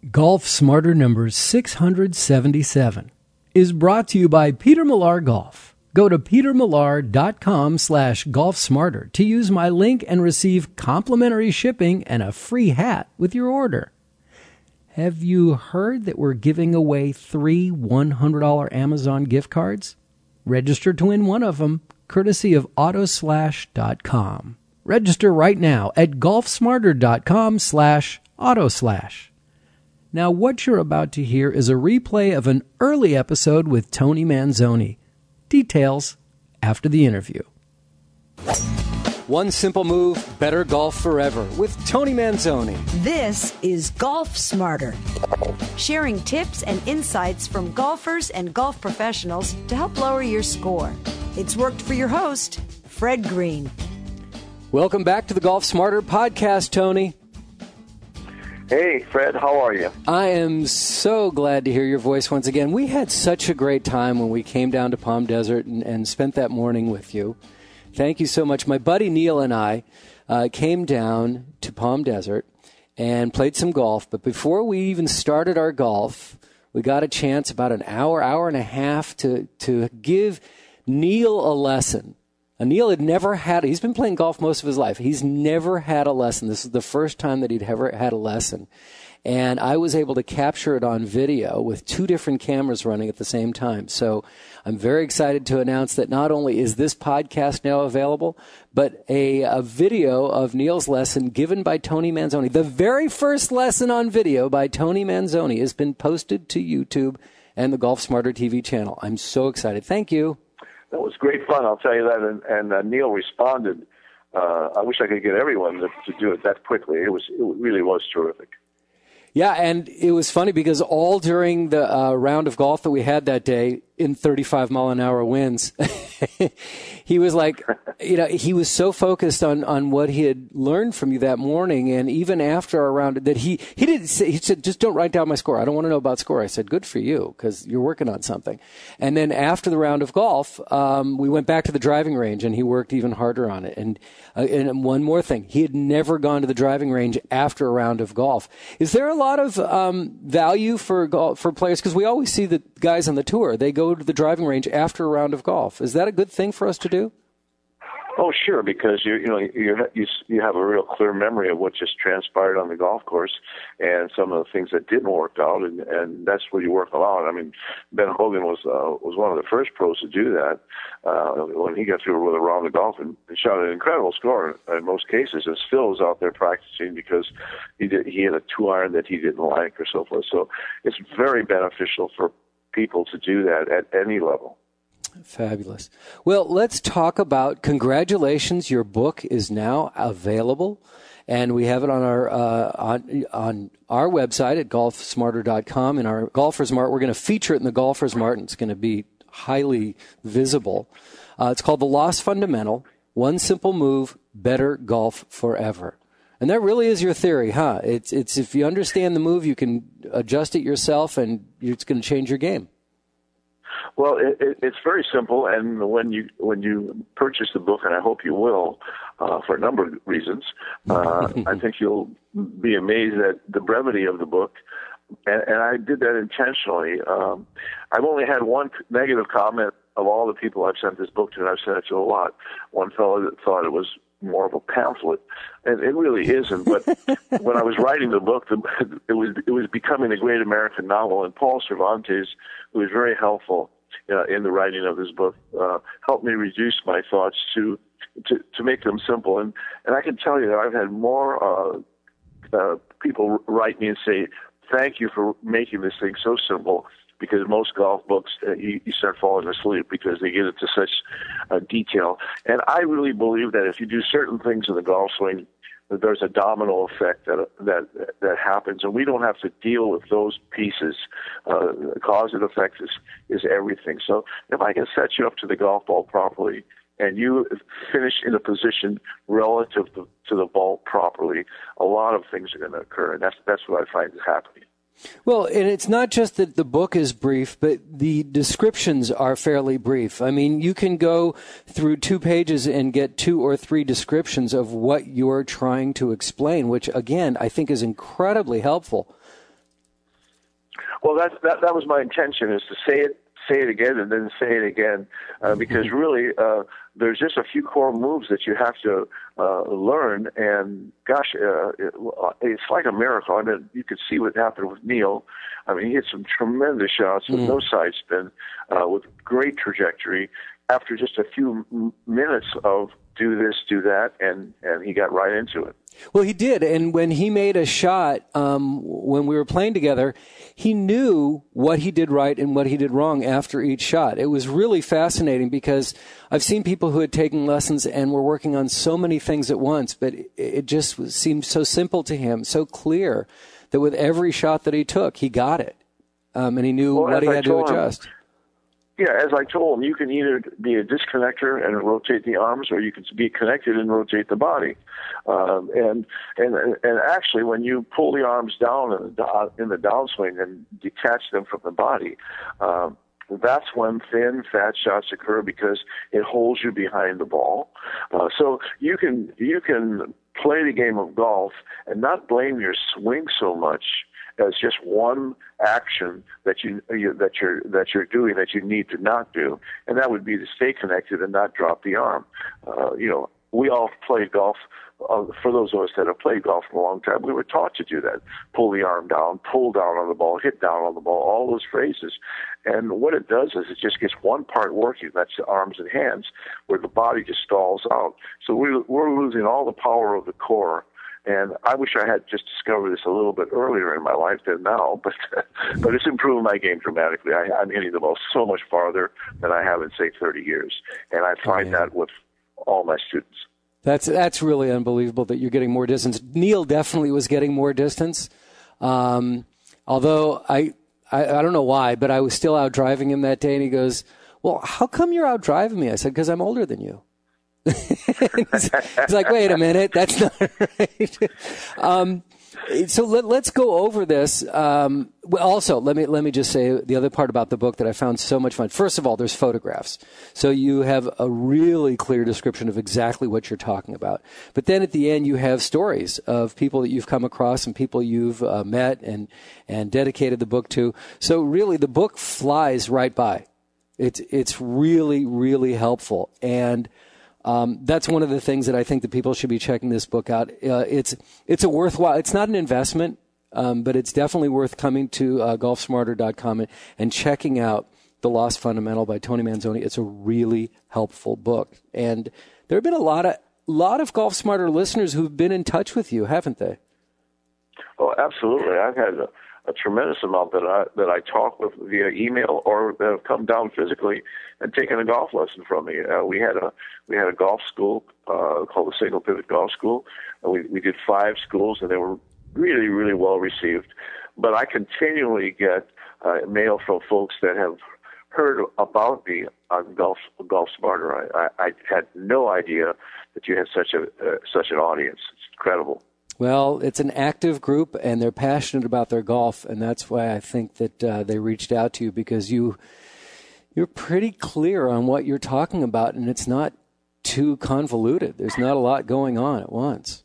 Golf Smarter number 677 is brought to you by Peter Millar Golf. Go to petermillar.com/golfsmarter to use my link and receive complimentary shipping and a free hat with your order. Have you heard that we're giving away 3 $100 Amazon gift cards? Register to win one of them, courtesy of autoslash.com. Register right now at golfsmarter.com/autoslash. Now, what you're about to hear is a replay of an early episode with Tony Manzoni. Details after the interview. One simple move, better golf forever with Tony Manzoni. This is Golf Smarter, sharing tips and insights from golfers and golf professionals to help lower your score. It's worked for your host, Fred Green. Welcome back to the Golf Smarter podcast, Tony. Hey, Fred, how are you? I am so glad to hear your voice once again. We had such a great time when we came down to Palm Desert and spent that morning with you. Thank you so much. My buddy Neil and I came down to Palm Desert and played some golf. But before we even started our golf, we got a chance about an hour and a half to give Neil a lesson. Neil had never had, he's been playing golf most of his life. He's never had a lesson. This is the first time that he'd ever had a lesson. And I was able to capture it on video with 2 different cameras running at the same time. So I'm very excited to announce that not only is this podcast now available, but a video of Neil's lesson given by Tony Manzoni. The very first lesson on video by Tony Manzoni has been posted to YouTube and the Golf Smarter TV channel. I'm so excited. Thank you. That was great fun, I'll tell you that. And Neil responded. I wish I could get everyone to do it that quickly. It really was terrific. Yeah, and it was funny because all during the round of golf that we had that day in 35-mile-an-hour winds, he was like, he was so focused on what he had learned from you that morning, and even after our round, that he didn't say, he said, just don't write down my score. I don't want to know about score. I said, good for you, because you're working on something. And then after the round of golf, we went back to the driving range, and he worked even harder on it. And one more thing, he had never gone to the driving range after a round of golf. Is there a lot of value for players? Because we always see the guys on the tour, they go to the driving range after a round of golf. Is that a good thing for us to do? Oh, sure, because you have a real clear memory of what just transpired on the golf course and some of the things that didn't work out, and that's where you work a lot. I mean, Ben Hogan was one of the first pros to do that when he got through with a round of golf and shot an incredible score in most cases, and still is out there practicing because he had a 2-iron that he didn't like or so forth. So it's very beneficial for people to do that at any level. Fabulous. Well, let's talk about, congratulations, your book is now available, and we have it on our on our website at golfsmarter.com. In our Golfer's Mart, we're going to feature it in the Golfer's Mart, and it's going to be highly visible. It's called The Lost Fundamental, One Simple Move, Better Golf Forever. And that really is your theory, huh? It's if you understand the move, you can adjust it yourself, and it's going to change your game. Well, it's very simple, and when you purchase the book, and I hope you will, for a number of reasons, I think you'll be amazed at the brevity of the book, and I did that intentionally. I've only had one negative comment of all the people I've sent this book to, and I've sent it to a lot. One fellow that thought it was more of a pamphlet, and it really isn't. But when I was writing the book, it was becoming a great American novel, and Paul Cervantes, who was very helpful in the writing of this book, helped me reduce my thoughts to make them simple. And I can tell you that I've had more people write me and say, thank you for making this thing so simple, because most golf books, you start falling asleep because they get into such detail. And I really believe that if you do certain things in the golf swing, that there's a domino effect that happens, and we don't have to deal with those pieces. The cause and effect is everything. So if I can set you up to the golf ball properly, and you finish in a position relative to the ball properly, a lot of things are going to occur, and that's what I find is happening. Well, and it's not just that the book is brief, but the descriptions are fairly brief. I mean, you can go through 2 pages and get 2 or 3 descriptions of what you're trying to explain, which, again, I think is incredibly helpful. Well, that was my intention, is to say it again, and then say it again, because really there's just a few core moves that you have to learn, and gosh, it's like a miracle. I mean, you could see what happened with Neil. I mean, he hit some tremendous shots with no side spin, with great trajectory. After just a few minutes of do this, do that, and he got right into it. Well, he did, and when he made a shot, when we were playing together, he knew what he did right and what he did wrong after each shot. It was really fascinating because I've seen people who had taken lessons and were working on so many things at once, but it just seemed so simple to him, so clear, that with every shot that he took, he got it, and he knew what he had to adjust. Yeah, as I told him, you can either be a disconnector and rotate the arms, or you can be connected and rotate the body. And actually, when you pull the arms down in the downswing and detach them from the body, that's when thin, fat shots occur because it holds you behind the ball. So you can play the game of golf and not blame your swing so much as just one action that you're doing that you need to not do, and that would be to stay connected and not drop the arm. We all played golf. For those of us that have played golf for a long time, we were taught to do that: pull the arm down, pull down on the ball, hit down on the ball. All those phrases, and what it does is it just gets one part working. That's the arms and hands, where the body just stalls out. So we're losing all the power of the core. And I wish I had just discovered this a little bit earlier in my life than now, but it's improved my game dramatically. I'm hitting the ball so much farther than I have in, say, 30 years. And I find that with all my students. That's really unbelievable that you're getting more distance. Neil definitely was getting more distance. Although I don't know why, but I was still out driving him that day, and he goes, "Well, how come you're out driving me?" I said, "Because I'm older than you." He's like, wait a minute, that's not right. So let's go over this. Also, let me just say the other part about the book that I found so much fun. First of all, there's photographs. So you have a really clear description of exactly what you're talking about. But then at the end, you have stories of people that you've come across and people you've met and dedicated the book to. So really, the book flies right by. It's really, really helpful. And that's one of the things that I think that people should be checking this book out. It's a worthwhile. It's not an investment, but it's definitely worth coming to golfsmarter.com and checking out The Lost Fundamental by Tony Manzoni. It's a really helpful book, and there have been a lot of Golf Smarter listeners who've been in touch with you, haven't they? Oh, absolutely. I've had a tremendous amount that I talk with via email, or that have come down physically and taken a golf lesson from me. We had a golf school called the Single Pivot Golf School. We did 5 schools, and they were really, really well received. But I continually get mail from folks that have heard about me on Golf Smarter. I had no idea that you had such an audience. It's incredible. Well, it's an active group, and they're passionate about their golf, and that's why I think that they reached out to you, because you're pretty clear on what you're talking about, and it's not too convoluted. There's not a lot going on at once.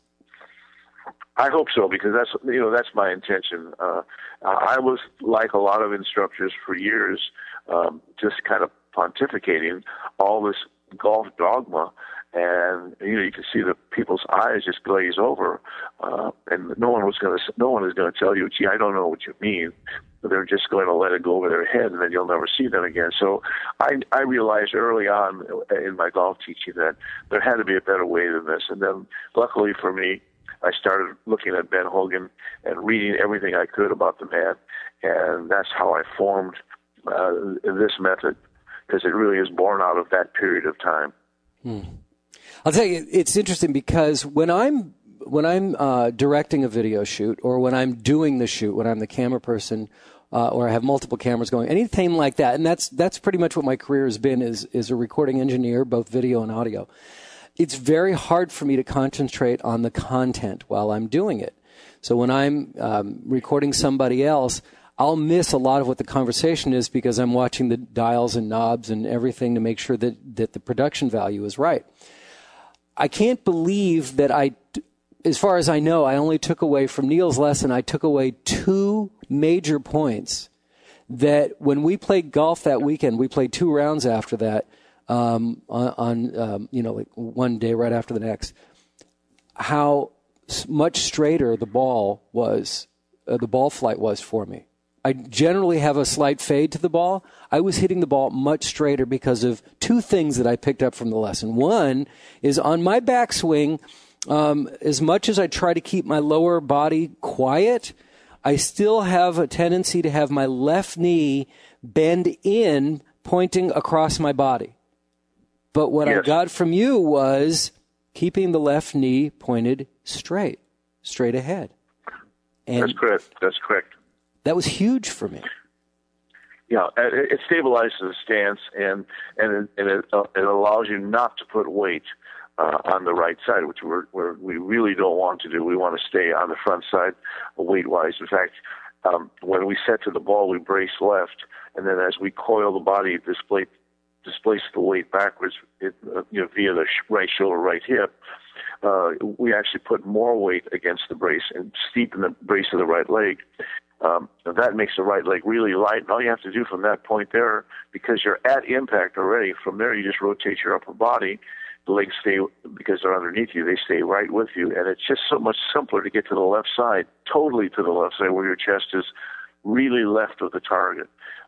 I hope so, because that's my intention. I was like a lot of instructors for years, just kind of pontificating all this golf dogma. And you can see the people's eyes just glaze over, and no one is going to tell you, "Gee, I don't know what you mean." They're just going to let it go over their head, and then you'll never see them again. So I realized early on in my golf teaching that there had to be a better way than this. And then, luckily for me, I started looking at Ben Hogan and reading everything I could about the man, and that's how I formed this method, because it really is born out of that period of time. I'll tell you, it's interesting because when I'm directing a video shoot, or when I'm doing the shoot, when I'm the camera person, or I have multiple cameras going, anything like that, and that's pretty much what my career has been, is a recording engineer, both video and audio. It's very hard for me to concentrate on the content while I'm doing it. So when I'm recording somebody else, I'll miss a lot of what the conversation is because I'm watching the dials and knobs and everything to make sure that the production value is right. I can't believe that as far as I know, I only took away from Neil's lesson, I took away 2 major points that when we played golf that weekend, we played 2 rounds after that, like one day right after the next, how much straighter the ball was, the ball flight was for me. I generally have a slight fade to the ball. I was hitting the ball much straighter because of 2 things that I picked up from the lesson. One is on my backswing, as much as I try to keep my lower body quiet, I still have a tendency to have my left knee bend in, pointing across my body. But what I got from you was keeping the left knee pointed straight ahead. And that's correct. That's correct. That was huge for me. Yeah, it stabilizes the stance, and it allows you not to put weight on the right side, which we really don't want to do. We want to stay on the front side weight-wise. In fact, when we set to the ball, we brace left, and then as we coil the body, displace the weight backwards via the right shoulder, right hip. We actually put more weight against the brace and steepen the brace of the right leg. That makes the right leg really light. And all you have to do from that point there, because you're at impact already, from there you just rotate your upper body. The legs stay, because they're underneath you, they stay right with you. And it's just so much simpler to get to the left side, totally to the left side, where your chest is really left of the target.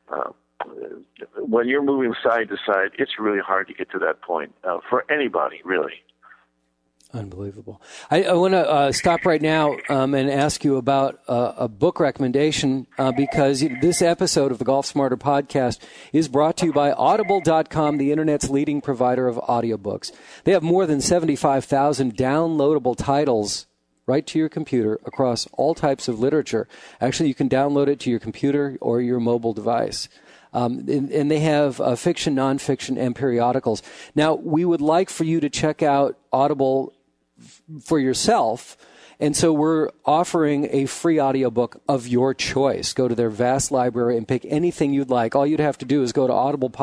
When you're moving side to side, it's really hard to get to that point for anybody, really. Unbelievable. I want to stop right now and ask you about a book recommendation because this episode of the Golf Smarter podcast is brought to you by Audible.com, the Internet's leading provider of audiobooks. They have more than 75,000 downloadable titles right to your computer across all types of literature. Actually, you can download it to your computer or your mobile device. And they have fiction, nonfiction, and periodicals. Now, we would like for you to check out Audible for yourself, and so we're offering a free audiobook of your choice. Go to their vast library and pick anything you'd like. All you'd have to do is go to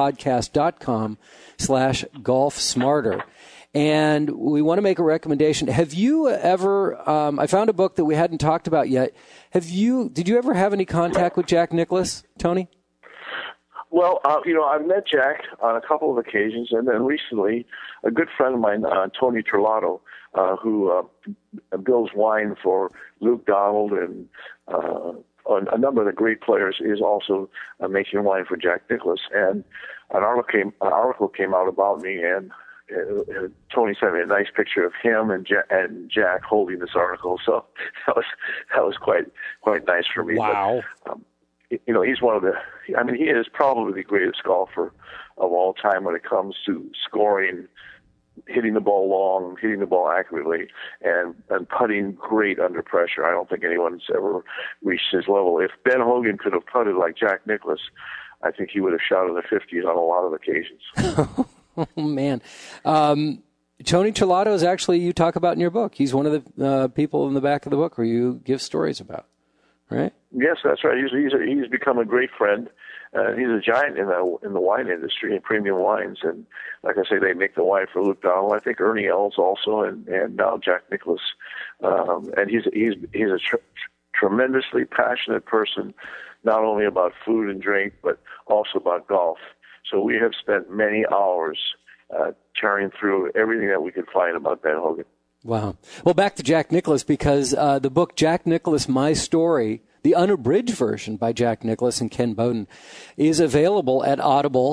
audiblepodcast.com/golfsmarter. And we want to make a recommendation. Have you ever, I found a book that we hadn't talked about yet. Did you ever have any contact with Jack Nicklaus, Tony? Well, I've met Jack on a couple of occasions, and then recently a good friend of mine, Tony Terlato, who builds wine for Luke Donald and a number of the great players, is also making wine for Jack Nicklaus. And an article came out about me, and Tony sent me a nice picture of him and Jack holding this article. So that was quite nice for me. Wow. But, he's he is probably the greatest golfer of all time when it comes to scoring, hitting the ball long, hitting the ball accurately, and putting great under pressure. I don't think anyone's ever reached his level. If Ben Hogan could have putted like Jack Nicklaus, I think he would have shot in the 50s on a lot of occasions. Oh, man. Tony Terlato is actually, you talk about in your book. He's one of the people in the back of the book where you give stories about, right? Yes, that's right. He's become a great friend. He's a giant in the wine industry, in premium wines. And like I say, they make the wine for Luke Donald. I think Ernie Els also, and now Jack Nicklaus. And he's a tremendously passionate person, not only about food and drink, but also about golf. So we have spent many hours tearing through everything that we could find about Ben Hogan. Wow. Well, back to Jack Nicklaus, because the book Jack Nicklaus, My Story, the unabridged version by Jack Nicklaus and Ken Bowden, is available at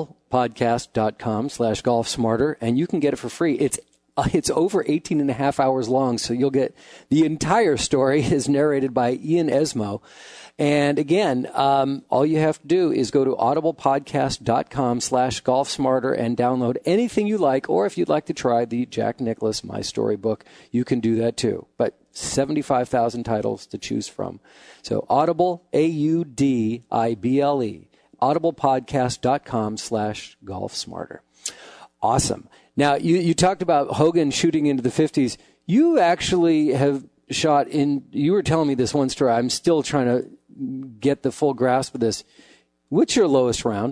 audiblepodcast.com/golfsmarter, and you can get it for free. It's over 18 and a half hours long, so you'll get the entire story is narrated by Ian Esmo. And again, all you have to do is go to audiblepodcast.com/golfsmarter and download anything you like, or if you'd like to try the Jack Nicklaus My Story book, you can do that too. But 75,000 titles to choose from. So Audible, AUDIBLE, audiblepodcast.com/golfsmarter. Awesome. Now, you talked about Hogan shooting into the 50s. You actually have shot in, you were telling me this one story. I'm still trying to get the full grasp of this. What's your lowest round?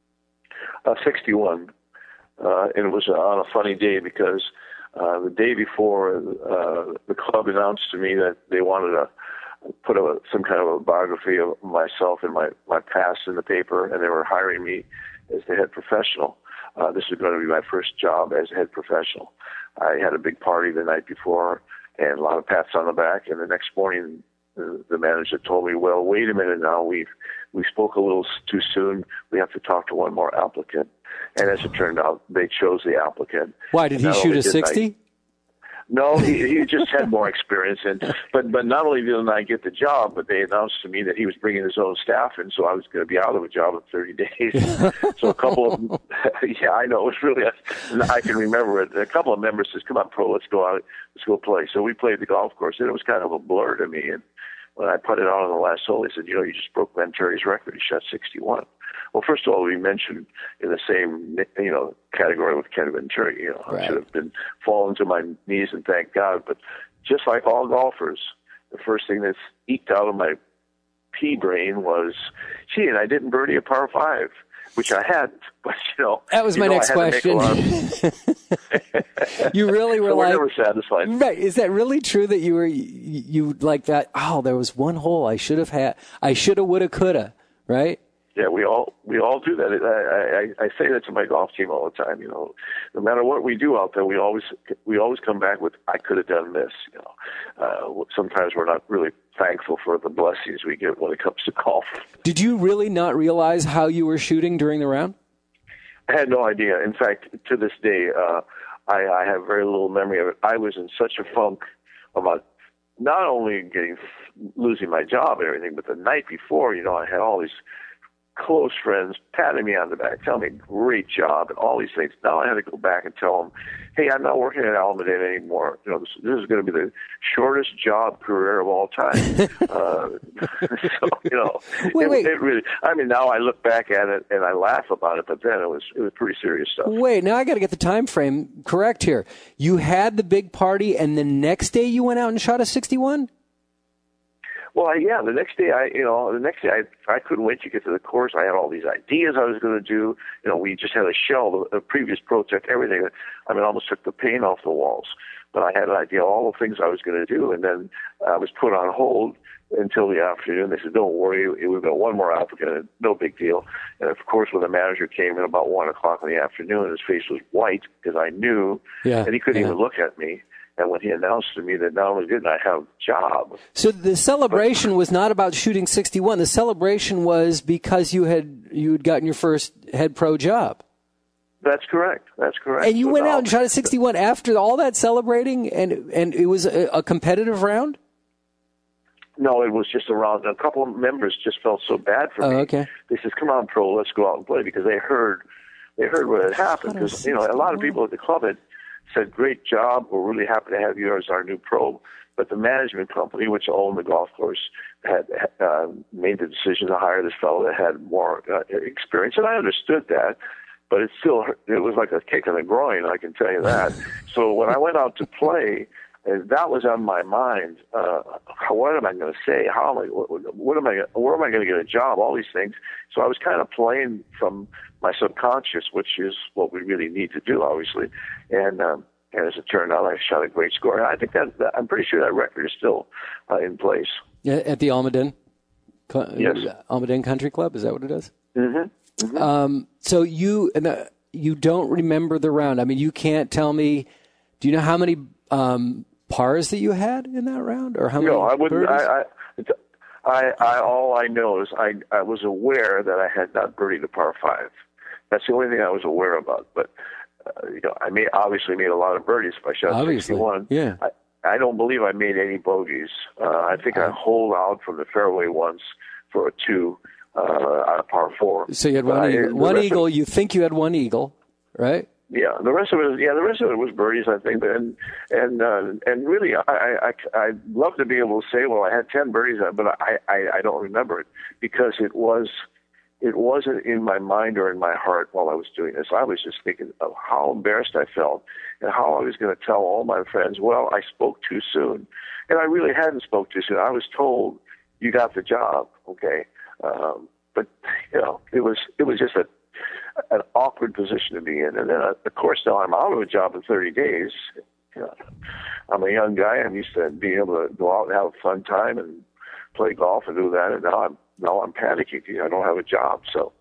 61. And it was on a funny day because the day before the club announced to me that they wanted put some kind of a biography of myself and my past in the paper, and they were hiring me as the head professional. This was going to be my first job as head professional. I had a big party the night before and a lot of pats on the back, and the next morning the manager told me, well, wait a minute now, we spoke a little too soon. We have to talk to one more applicant. And as it turned out, they chose the applicant. Why, did he shoot a 60? No, he just had more experience. But not only didn't I get the job, but they announced to me that he was bringing his own staff in, so I was going to be out of a job in 30 days. So a couple of, yeah, I know, it was really, I can remember it. A couple of members says, come on, Pro, let's go play. So we played the golf course, and it was kind of a blur to me. And when I put it out on the last hole, he said, you just broke Ben Terry's record. He shot 61. Well, first of all, we mentioned in the same, category with Ken Venturi. Right. I should have been falling to my knees and thank God. But just like all golfers, the first thing that's eked out of my pea brain was, gee, and I didn't birdie a par 5, which I hadn't. But, that was my next question. You really were so like, we're never satisfied. Right. Is that really true that you like that? Oh, there was one hole I should have had. I shoulda, woulda, coulda. Right. Yeah, we all do that. I say that to my golf team all the time. No matter what we do out there, we always come back with, I could have done this. Sometimes we're not really thankful for the blessings we get when it comes to golf. Did you really not realize how you were shooting during the round? I had no idea. In fact, to this day, I have very little memory of it. I was in such a funk about not only losing my job and everything, but the night before, I had all these close friends patting me on the back, telling me great job and all these things. Now I had to go back and tell them, hey, I'm not working at Almaden anymore. This is going to be the shortest job career of all time. Wait. It really. I mean, now I look back at it and I laugh about it, but then it was pretty serious stuff. Wait, now I got to get the time frame correct here. You had the big party, and the next day you went out and shot a 61? Well, yeah, the next day I couldn't wait to get to the course. I had all these ideas I was going to do. We just had a shell, the previous project, everything. I mean, almost took the paint off the walls. But I had an idea of all the things I was going to do, and then I was put on hold until the afternoon. They said, don't worry, we've got one more applicant, no big deal. And, of course, when the manager came in about 1 o'clock in the afternoon, his face was white because I knew, and he couldn't even look at me. And when he announced to me that not only didn't I have a job. So the celebration was not about shooting 61. The celebration was because you'd gotten your first head pro job. That's correct. And you went out and shot a 61 after all that celebrating, and it was a competitive round? No, it was just a round. A couple of members just felt so bad for me. Okay. They said, come on, Pro, let's go out and play, because they heard what had happened. Because, a lot of people at the club had said, great job, we're really happy to have you as our new pro. But the management company, which owned the golf course, had made the decision to hire this fellow that had more experience. And I understood that, but it was like a kick in the groin, I can tell you that. So when I went out to play, that was on my mind. What am I going to say? Where am I going to get a job? All these things. So I was kind of playing from my subconscious, which is what we really need to do, obviously. And as it turned out, I shot a great score. And I think I'm pretty sure that record is still in place. Yeah, at the Almaden? Yes. Almaden Country Club, is that what it is? Mm-hmm. Mm-hmm. So you don't remember the round. I mean, you can't tell me, do you know how many pars that you had in that round, or how many? No, I wouldn't. Birdies? All I know is I was aware that I had not birdied a par 5. That's the only thing I was aware about. But I obviously made a lot of birdies if I shot 61. Yeah. I don't believe I made any bogeys. I think I holed out from the fairway once for a 2 on a par 4. So you had one eagle. You think you had one eagle, right? Yeah, the rest of it was birdies, I think, and really, I'd love to be able to say, well, I had 10 birdies, but I don't remember it because it wasn't in my mind or in my heart while I was doing this. I was just thinking of how embarrassed I felt and how I was going to tell all my friends, well, I spoke too soon, and I really hadn't spoke too soon. I was told, you got the job, okay, but it was just an awkward position to be in. And then, of course, now I'm out of a job in 30 days. I'm a young guy. I'm used to being able to go out and have a fun time and play golf and do that, and now I'm panicking because I don't have a job. So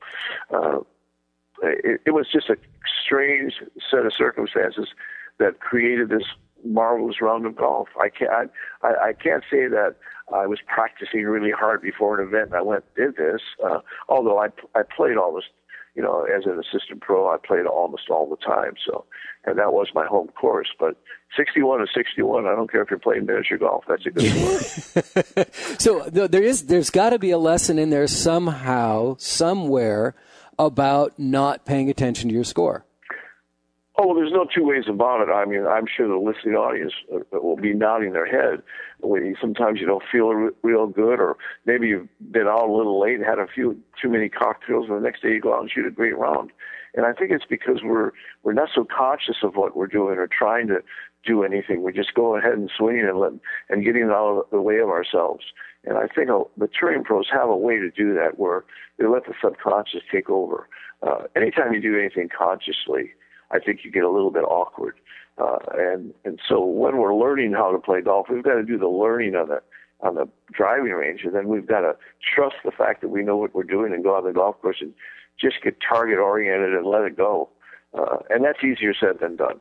it was just a strange set of circumstances that created this marvelous round of golf. I can't say that I was practicing really hard before an event and I went and did this, although I played almost, as an assistant pro, I played almost all the time. So, and that was my home course. But 61 is 61. I don't care if you're playing miniature golf. That's a good score. So there's got to be a lesson in there somehow, somewhere, about not paying attention to your score. Oh, well, there's no two ways about it. I mean, I'm sure the listening audience will be nodding their head. Sometimes you don't feel real good, or maybe you've been out a little late and had a few too many cocktails, and the next day you go out and shoot a great round. And I think it's because we're not so conscious of what we're doing or trying to do anything. We just go ahead and swing and getting out of the way of ourselves. And I think the touring pros have a way to do that where they let the subconscious take over. Anytime you do anything consciously, I think you get a little bit awkward. And so when we're learning how to play golf, we've got to do the learning on the driving range, and then we've got to trust the fact that we know what we're doing and go on the golf course and just get target oriented and let it go. And that's easier said than done.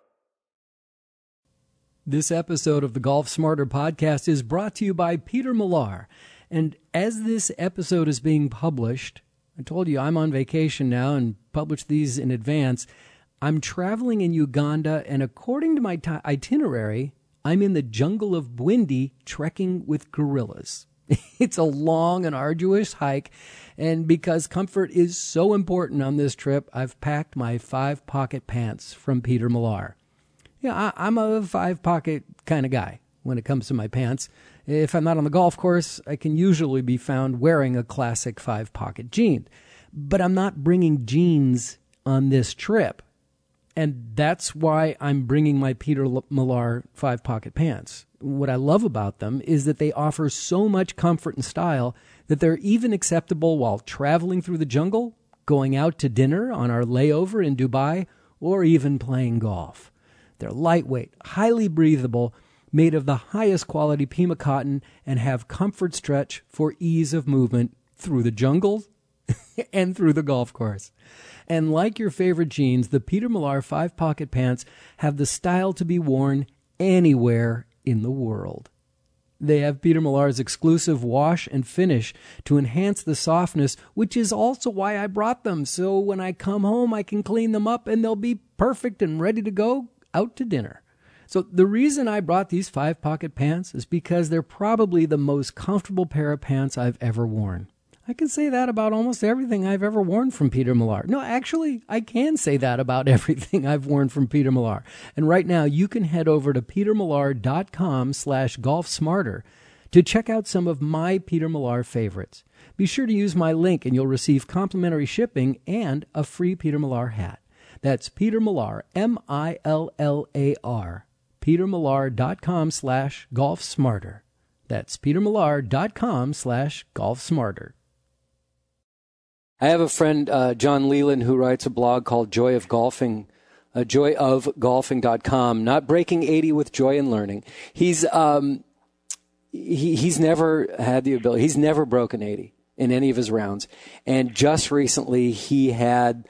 This episode of the Golf Smarter podcast is brought to you by Peter Millar. And as this episode is being published, I told you I'm on vacation now and published these in advance. I'm traveling in Uganda, and according to my itinerary, I'm in the jungle of Bwindi trekking with gorillas. It's a long and arduous hike, and because comfort is so important on this trip, I've packed my 5-pocket pants from Peter Millar. Yeah, I'm a 5-pocket kind of guy when it comes to my pants. If I'm not on the golf course, I can usually be found wearing a classic 5-pocket jean. But I'm not bringing jeans on this trip. And that's why I'm bringing my Peter Millar 5-pocket pants. What I love about them is that they offer so much comfort and style that they're even acceptable while traveling through the jungle, going out to dinner on our layover in Dubai, or even playing golf. They're lightweight, highly breathable, made of the highest quality Pima cotton, and have comfort stretch for ease of movement through the jungle and through the golf course. And like your favorite jeans, the Peter Millar 5-pocket pants have the style to be worn anywhere in the world. They have Peter Millar's exclusive wash and finish to enhance the softness, which is also why I brought them. So when I come home, I can clean them up and they'll be perfect and ready to go out to dinner. So the reason I brought these 5-pocket pants is because they're probably the most comfortable pair of pants I've ever worn. I can say that about almost everything I've ever worn from Peter Millar. No, actually, I can say that about everything I've worn from Peter Millar. And right now, you can head over to petermillar.com/golfsmarter to check out some of my Peter Millar favorites. Be sure to use my link and you'll receive complimentary shipping and a free Peter Millar hat. That's Peter Millar, MILLAR, petermillar.com/golfsmarter. That's petermillar.com/golfsmarter. I have a friend, John Leland, who writes a blog called Joy of Golfing, joyofgolfing.com, not breaking 80 with joy and learning. He's never had the ability, he's never broken 80 in any of his rounds. And just recently he had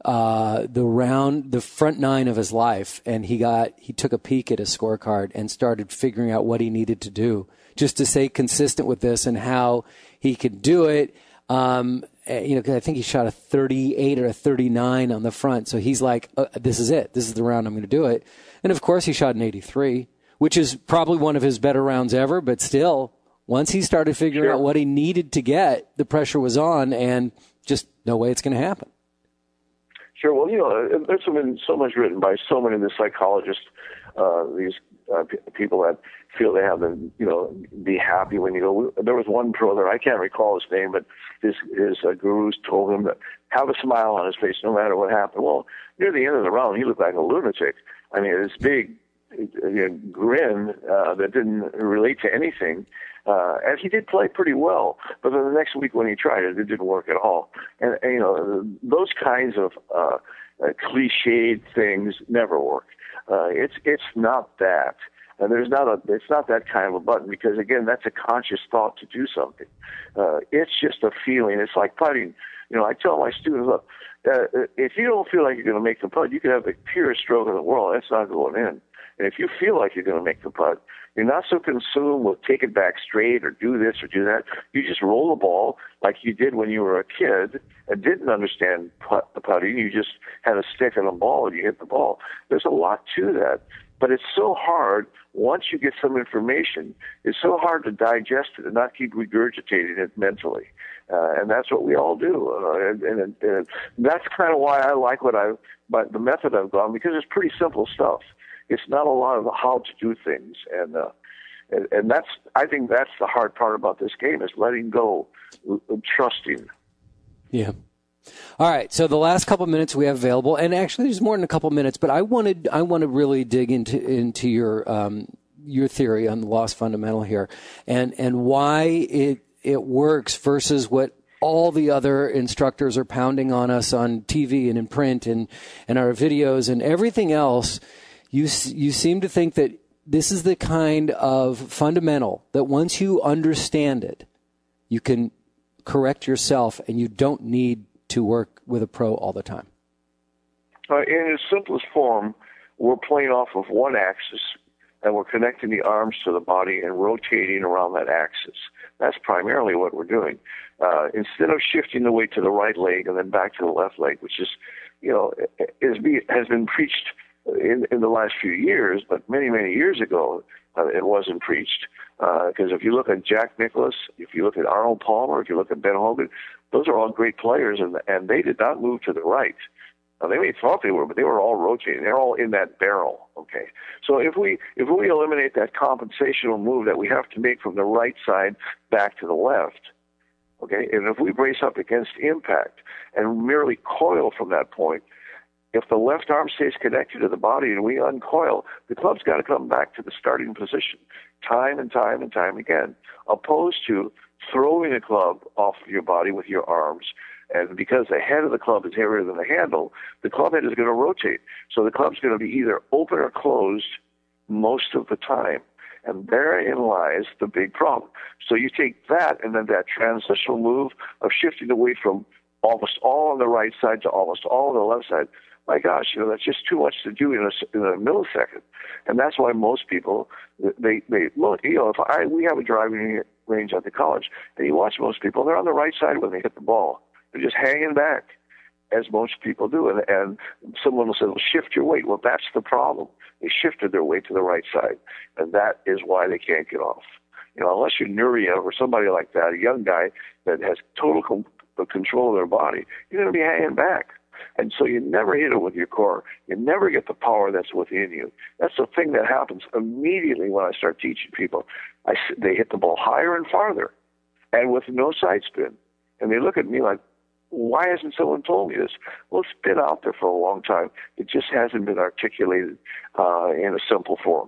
the front 9 of his life, and he took a peek at his scorecard and started figuring out what he needed to do just to stay consistent with this and how he could do it. Cause I think he shot a 38 or a 39 on the front. So he's like, this is it. This is the round I'm going to do it. And of course he shot an 83, which is probably one of his better rounds ever. But still, once he started figuring out what he needed to get, the pressure was on and just no way it's going to happen. Sure. Well, there's been so much written by so many of the psychologists, these people that feel they have to, be happy when you go. There was one pro there, I can't recall his name, but his gurus told him to have a smile on his face no matter what happened. Well, near the end of the round, he looked like a lunatic. I mean, this big grin that didn't relate to anything. And he did play pretty well, but then the next week when he tried it, it didn't work at all. And those kinds of cliched things never work. It's not that. And it's not that kind of a button because, again, that's a conscious thought to do something. It's just a feeling. It's like putting. I tell my students, look, if you don't feel like you're going to make the putt, you can have the purest stroke in the world. That's not going in. And if you feel like you're going to make the putt, you're not so consumed with take it back straight or do this or do that. You just roll the ball like you did when you were a kid and didn't understand the putting. You just had a stick and a ball and you hit the ball. There's a lot to that. But it's so hard, once you get some information, it's so hard to digest it and not keep regurgitating it mentally. And that's what we all do. And that's kind of why I like the method I've gone, because it's pretty simple stuff. It's not a lot of how to do things. And I think that's the hard part about this game, is letting go, trusting. Yeah. All right, so the last couple minutes we have available, and actually there's more than a couple minutes, but I want to really dig into your theory on the lost fundamental here, and why it works versus what all the other instructors are pounding on us on TV and in print and our videos and everything else. You seem to think that this is the kind of fundamental that once you understand it, you can correct yourself and you don't need to work with a pro all the time. In its simplest form, we're playing off of one axis, and we're connecting the arms to the body and rotating around that axis. That's primarily what we're doing. Instead of shifting the weight to the right leg and then back to the left leg, which is, has been preached in the last few years, but many, many years ago, it wasn't preached. Because if you look at Jack Nicklaus, if you look at Arnold Palmer, if you look at Ben Hogan, those are all great players, and they did not move to the right. Now, they may thought they were, but they were all rotating. They're all in that barrel. Okay, so if we eliminate that compensational move that we have to make from the right side back to the left, okay, and if we brace up against impact and merely coil from that point, if the left arm stays connected to the body and we uncoil, the club's got to come back to the starting position time and time and time again, opposed to throwing a club off of your body with your arms. And because the head of the club is heavier than the handle, the club head is going to rotate. So the club's going to be either open or closed most of the time. And therein lies the big problem. So you take that and then that transitional move of shifting away from almost all on the right side to almost all on the left side. My gosh, that's just too much to do in a millisecond. And that's why most people, they look, we have a driving range at the college, and you watch most people, they're on the right side when they hit the ball. They're just hanging back, as most people do. And someone will say, well, shift your weight. Well, that's the problem. They shifted their weight to the right side, and that is why they can't get off. Unless you're Nureyev or somebody like that, a young guy that has total control of their body, you're going to be hanging back. And so you never hit it with your core. You never get the power that's within you. That's the thing that happens immediately when I start teaching people. They hit the ball higher and farther and with no side spin. And they look at me like, why hasn't someone told me this? Well, it's been out there for a long time. It just hasn't been articulated in a simple form.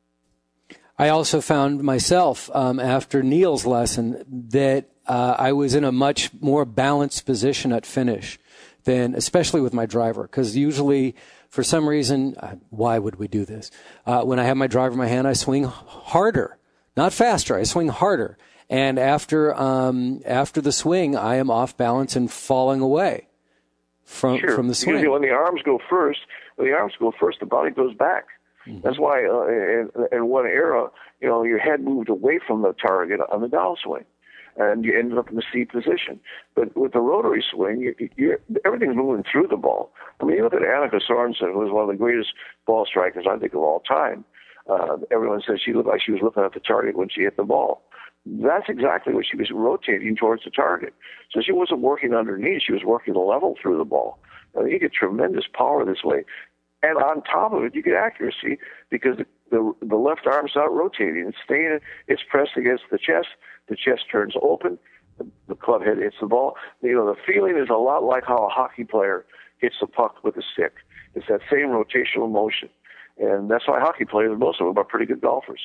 I also found myself, after Neil's lesson, that I was in a much more balanced position at finish than, especially with my driver, because usually, for some reason, why would we do this? When I have my driver in my hand, I swing harder, not faster. I swing harder. And after the swing, I am off balance and falling away from the swing. Usually when the arms go first, the body goes back. Mm-hmm. That's why in one era, your head moved away from the target on the downswing, and you ended up in the C position. But with the rotary swing, everything's moving through the ball. I mean, you look at Annika Sorensen, who was one of the greatest ball strikers, I think, of all time. Everyone says she looked like she was looking at the target when she hit the ball. That's exactly what she was rotating towards the target. So she wasn't working underneath. She was working level through the ball. You get tremendous power this way. And on top of it, you get accuracy because the left arm's not rotating. It's pressed against the chest. The chest turns open. The club head hits the ball. The feeling is a lot like how a hockey player hits the puck with a stick. It's that same rotational motion. And that's why hockey players, most of them, are pretty good golfers.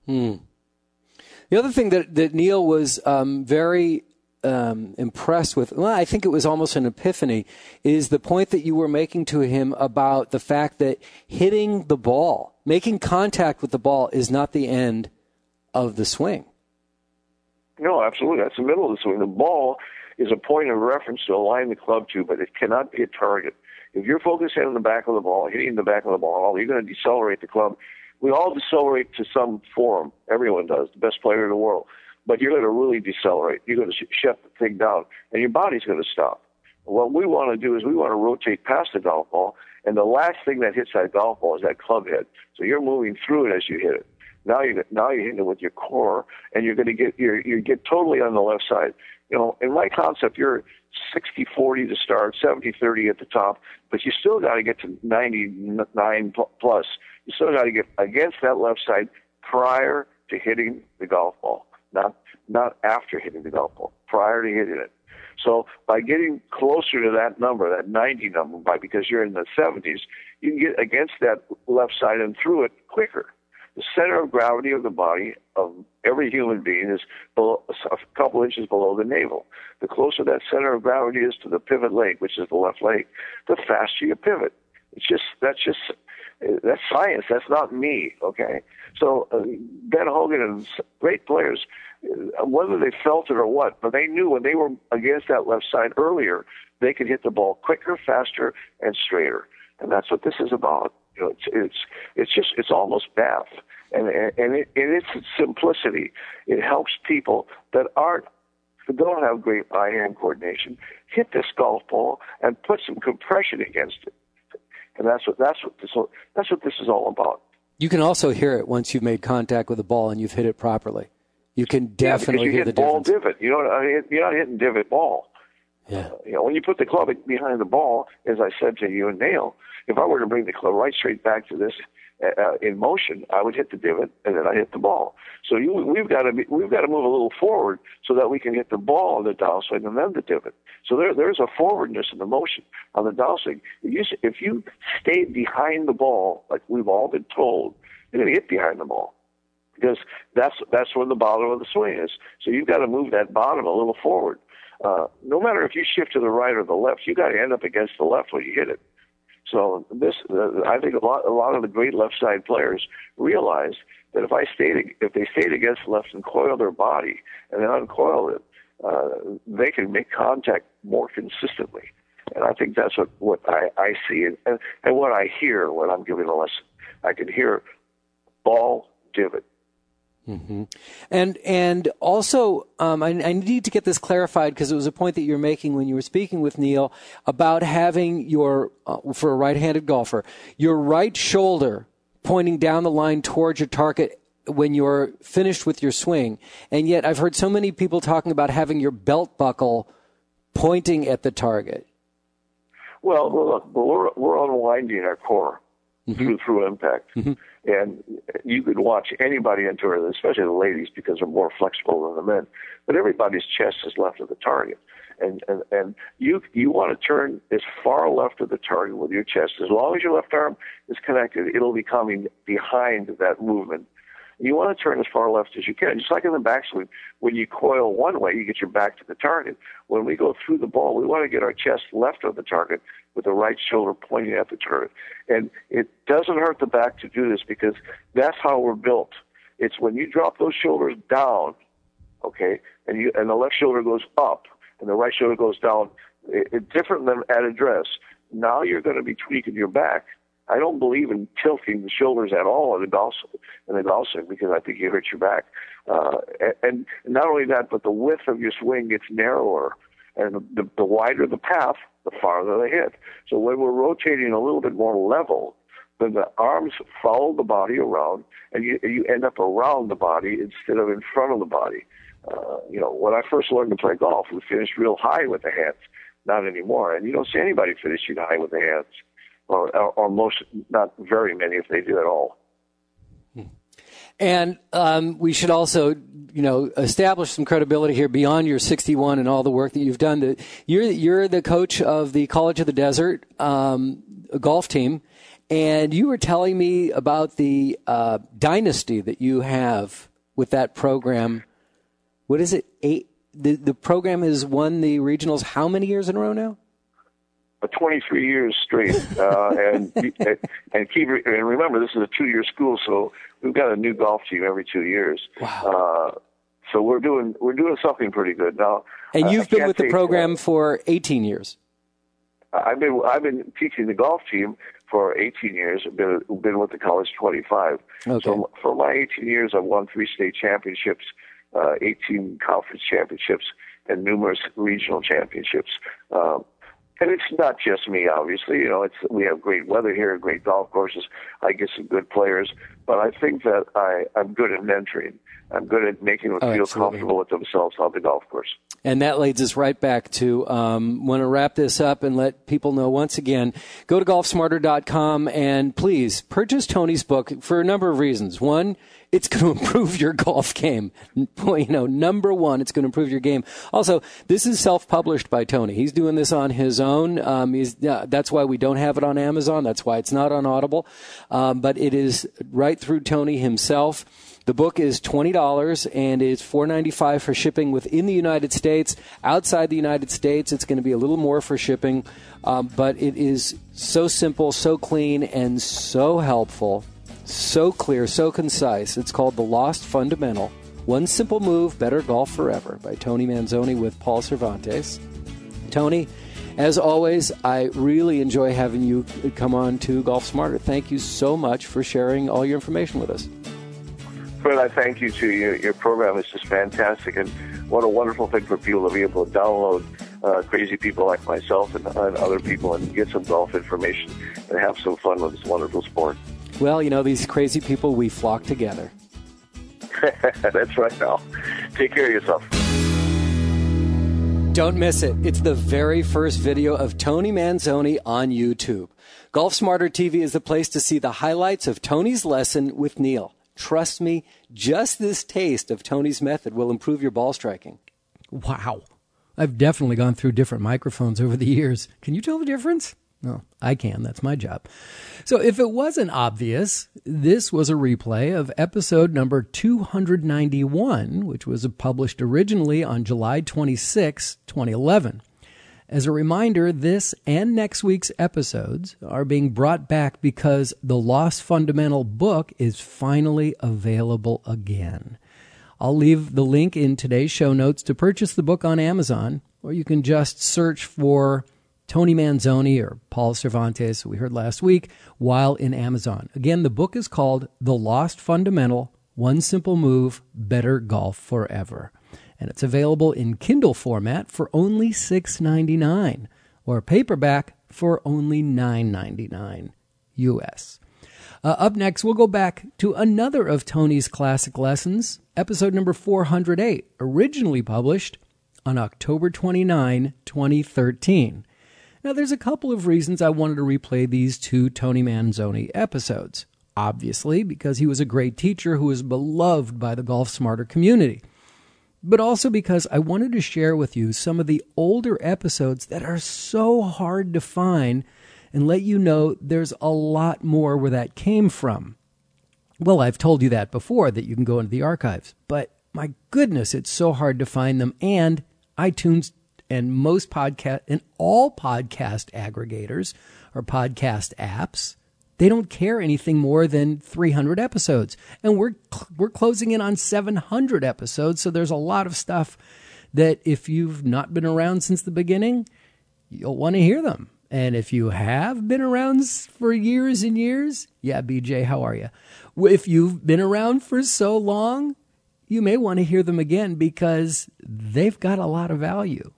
The other thing that Neil was very impressed with, well, I think it was almost an epiphany, is the point that you were making to him about the fact that hitting the ball, making contact with the ball is not the end of the swing. No, absolutely. That's the middle of the swing. The ball is a point of reference to align the club to, but it cannot be a target. If you're focusing on the back of the ball, hitting the back of the ball, you're going to decelerate the club. We all decelerate to some form. Everyone does, the best player in the world. But you're going to really decelerate. You're going to shut the thing down, and your body's going to stop. What we want to do is we want to rotate past the golf ball, and the last thing that hits that golf ball is that club head. So you're moving through it as you hit it. Now you're hitting it with your core, and you're going to get totally on the left side. In my concept, you're 60-40 to start, 70-30 at the top, but you still got to get to 99 plus. You still got to get against that left side prior to hitting the golf ball, not after hitting the golf ball, prior to hitting it. So by getting closer to that number, that 90 number, because you're in the 70s, you can get against that left side and through it quicker. The center of gravity of the body of every human being is below, a couple inches below the navel. The closer that center of gravity is to the pivot leg, which is the left leg, the faster you pivot. That's science. That's not me. Okay. So Ben Hogan and great players, whether they felt it or what, but they knew when they were against that left side earlier, they could hit the ball quicker, faster, and straighter. And that's what this is about. It's almost math, and in its simplicity, it helps people that don't have great eye-hand coordination hit this golf ball and put some compression against it, and that's what this is all about. You can also hear it once you've made contact with the ball and you've hit it properly. You can definitely hear the difference. Ball divot. You're not hitting divot ball. Yeah. When you put the club behind the ball, as I said to you and Neil, if I were to bring the club right straight back to this in motion, I would hit the divot and then I hit the ball. So we've got to move a little forward so that we can hit the ball on the downswing and then the divot. So there's a forwardness in the motion on the downswing. If you stay behind the ball, like we've all been told, you're going to get behind the ball, because that's where the bottom of the swing is. So you've got to move that bottom a little forward. No matter if you shift to the right or the left, you got to end up against the left when you hit it. So I think a lot of the great left side players realized that if they stayed against the left and coiled their body and then uncoiled it, they can make contact more consistently. And I think that's what I see and what I hear when I'm giving a lesson. I can hear ball divot. Mm-hmm. And also, I need to get this clarified because it was a point that you were making when you were speaking with Neil about having your, for a right-handed golfer, your right shoulder pointing down the line towards your target when you're finished with your swing. And yet I've heard so many people talking about having your belt buckle pointing at the target. Well, look, we're unwinding our core. Mm-hmm. through impact. Mm-hmm. And you could watch anybody on tour, especially the ladies, because they're more flexible than the men. But everybody's chest is left of the target. And you want to turn as far left of the target with your chest. As long as your left arm is connected, it'll be coming behind that movement. You want to turn as far left as you can. Just like in the backswing, when you coil one way, you get your back to the target. When we go through the ball, we want to get our chest left of the target with the right shoulder pointing at the target. And it doesn't hurt the back to do this because that's how we're built. It's when you drop those shoulders down, okay, and the left shoulder goes up and the right shoulder goes down, it's different than at address. Now you're going to be tweaking your back. I don't believe in tilting the shoulders at all in the golf swing because I think you hurt your back. And not only that, but the width of your swing gets narrower, and the wider the path, the farther they hit. So when we're rotating a little bit more level, then the arms follow the body around, and you end up around the body instead of in front of the body. When I first learned to play golf, we finished real high with the hands. Not anymore, and you don't see anybody finishing high with the hands. Or most, not very many, if they do at all. And we should also, establish some credibility here beyond your 61 and all the work that you've done. You're the coach of the College of the Desert golf team, and you were telling me about the dynasty that you have with that program. What is it? The program has won the regionals how many years in a row now? 23 years straight, and remember, this is a 2-year school, so we've got a new golf team every 2 years. Wow. So we're doing something pretty good now. And you've been with the program for 18 years. I've been teaching the golf team for 18 years. I've been with the college 25. Okay. So for my 18 years, I've won 3 state championships, 18 conference championships, and numerous regional championships. And it's not just me, obviously. We have great weather here, great golf courses. I get some good players, but I think that I'm good at mentoring. I'm good at making them feel comfortable with themselves on the golf course. And that leads us right back to want to wrap this up and let people know once again, go to golfsmarter.com and please purchase Tony's book for a number of reasons. One, it's going to improve your golf game. Number one, it's going to improve your game. Also, this is self-published by Tony. He's doing this on his own. That's why we don't have it on Amazon. That's why it's not on Audible. But it is right through Tony himself. The book is $20 and it's $4.95 for shipping within the United States. Outside the United States, it's going to be a little more for shipping. But it is so simple, so clean, and so helpful, so clear, so concise. It's called The Lost Fundamental: One Simple Move, Better Golf Forever by Tony Manzoni with Paul Cervantes. Tony, as always, I really enjoy having you come on to Golf Smarter. Thank you so much for sharing all your information with us. Fred, I thank you too. Your program is just fantastic, and what a wonderful thing for people to be able to download crazy people like myself and other people and get some golf information and have some fun with this wonderful sport. Well, these crazy people, we flock together. That's right, Al. Take care of yourself. Don't miss it. It's the very first video of Tony Manzoni on YouTube. Golf Smarter TV is the place to see the highlights of Tony's lesson with Neil. Trust me, just this taste of Tony's method will improve your ball striking. Wow. I've definitely gone through different microphones over the years. Can you tell the difference? No, I can. That's my job. So if it wasn't obvious, this was a replay of episode number 291, which was published originally on July 26, 2011. As a reminder, this and next week's episodes are being brought back because the Lost Fundamental book is finally available again. I'll leave the link in today's show notes to purchase the book on Amazon, or you can just search for Tony Manzoni or Paul Cervantes, we heard last week, while in Amazon. Again, the book is called The Lost Fundamental: One Simple Move, Better Golf Forever. And it's available in Kindle format for only $6.99 or paperback for only $9.99 U.S. Up next, we'll go back to another of Tony's classic lessons, episode number 408, originally published on October 29, 2013. Now, there's a couple of reasons I wanted to replay these two Tony Manzoni episodes. Obviously, because he was a great teacher who was beloved by the Golf Smarter community. But also because I wanted to share with you some of the older episodes that are so hard to find and let you know there's a lot more where that came from. Well, I've told you that before, that you can go into the archives. But my goodness, it's so hard to find them. And iTunes and most podcast and all podcast aggregators or podcast apps, they don't care anything more than 300 episodes. And we're closing in on 700 episodes, so there's a lot of stuff that if you've not been around since the beginning, you'll want to hear them. And if you have been around for years and years, yeah, BJ, how are you? If you've been around for so long, you may want to hear them again because they've got a lot of value.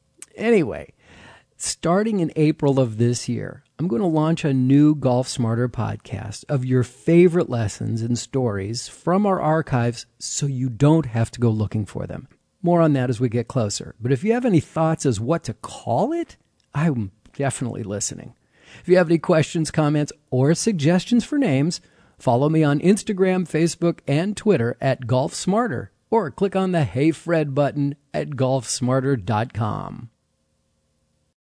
Anyway, starting in April of this year, I'm going to launch a new Golf Smarter podcast of your favorite lessons and stories from our archives so you don't have to go looking for them. More on that as we get closer. But if you have any thoughts as what to call it, I'm definitely listening. If you have any questions, comments, or suggestions for names, follow me on Instagram, Facebook, and Twitter at Golf Smarter, or click on the Hey Fred button at golfsmarter.com.